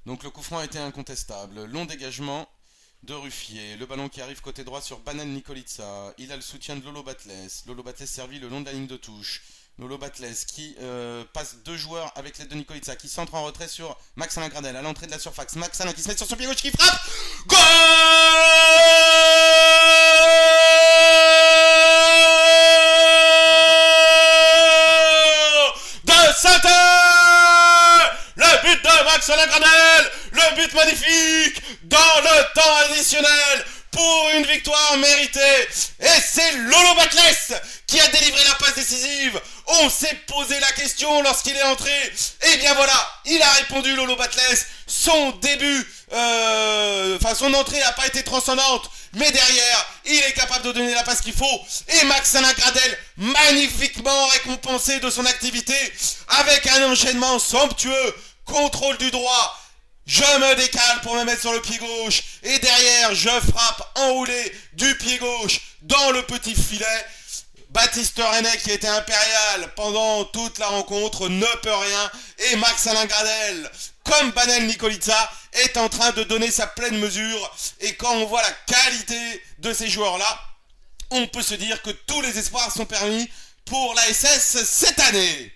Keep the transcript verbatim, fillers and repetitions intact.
Donc le coup franc a été incontestable. Long dégagement de Ruffier. Le ballon qui arrive côté droit sur Banel Nikolica. Il a le soutien de Lolo Batles. Lolo Batles servi le long de la ligne de touche. Lolo Batles qui euh, passe deux joueurs avec l'aide de Nikolica, qui centre en retrait sur Max Alain Gradel à l'entrée de la surface. Max Alain qui se met sur son pied gauche, qui frappe. Goal de Saint-Étienne. Le but de Max Alain Gradel, le but magnifique dans le temps additionnel pour une victoire méritée. Et c'est Lolo Batles qui a délivré la passe décisive. On s'est posé la question lorsqu'il est entré. Et bien voilà, il a répondu, Lolo Batles. Son début, euh, enfin son entrée n'a pas été transcendante, mais derrière, il est capable de donner la passe qu'il faut. Et Max Alain Gradel, magnifiquement récompensé de son activité, avec un enchaînement somptueux, contrôle du droit. Je me décale pour me mettre sur le pied gauche. Et derrière, je frappe enroulé du pied gauche dans le petit filet. Baptiste René, qui était impérial pendant toute la rencontre, ne peut rien. Et Max Alain Gradel, comme Banel Nikolica, est en train de donner sa pleine mesure. Et quand on voit la qualité de ces joueurs-là, on peut se dire que tous les espoirs sont permis pour l'A S S cette année.